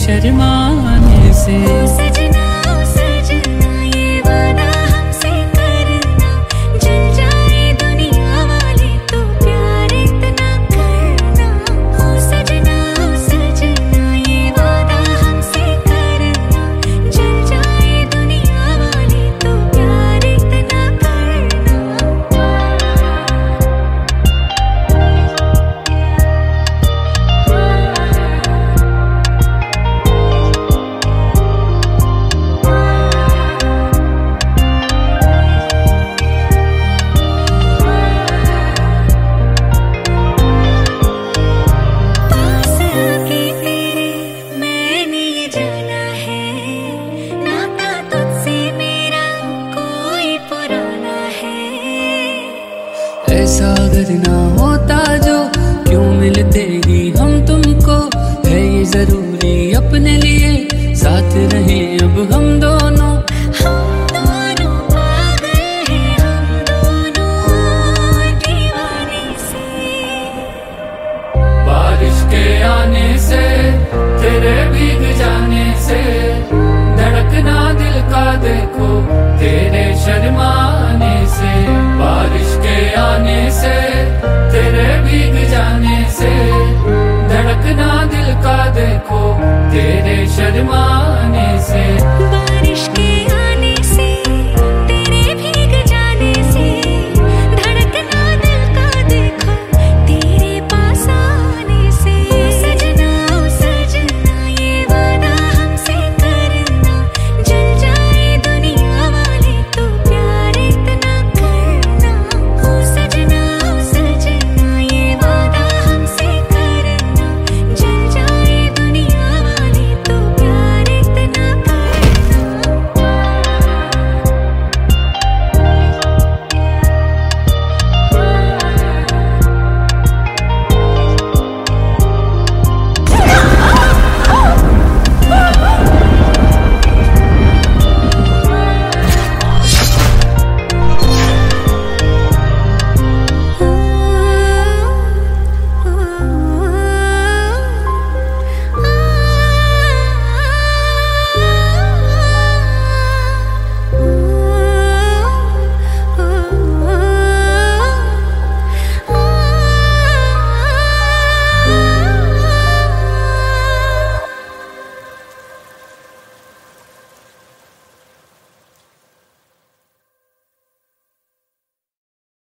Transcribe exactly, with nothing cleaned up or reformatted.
शर्माने से। सजना सजना ये वादा हमसे करना, जल जाए दुनिया वाले तो प्यार इतना करना। हो सजना सजना ये वादा हमसे करना, जल जाए दुनिया वाले तो प्यार इतना करना। पास आके तेरे मैंने ये जाना है, नाता तुझसे मेरा कोई पुराना है। ऐसा अगर ना होता जो क्यों मिलते ही हम तुमको, है ये जरूरी अपने लिए साथ रहे अब हम दोनों। हम दोनों पागल हैं, हम दोनों दीवाने से। बारिश के आने से तेरे भीग जाने से, धड़कना दिल का देखो तेरे शर्माने से। बारिश के आने से तेरे भीग जाने से, धड़कना दिल का देखो तेरे शर्माने से।